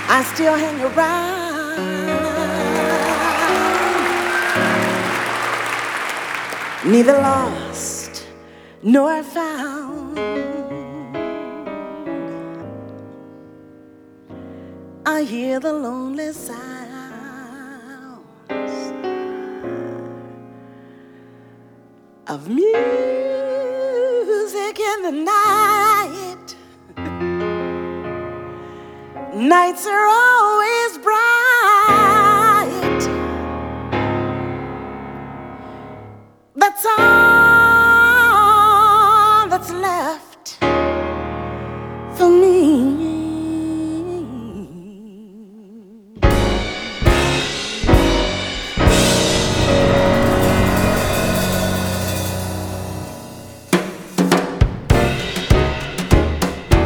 I still hang around, neither lost nor found. I hear the lonely sounds of music in the night. Nights are always bright. That's all that's left for me.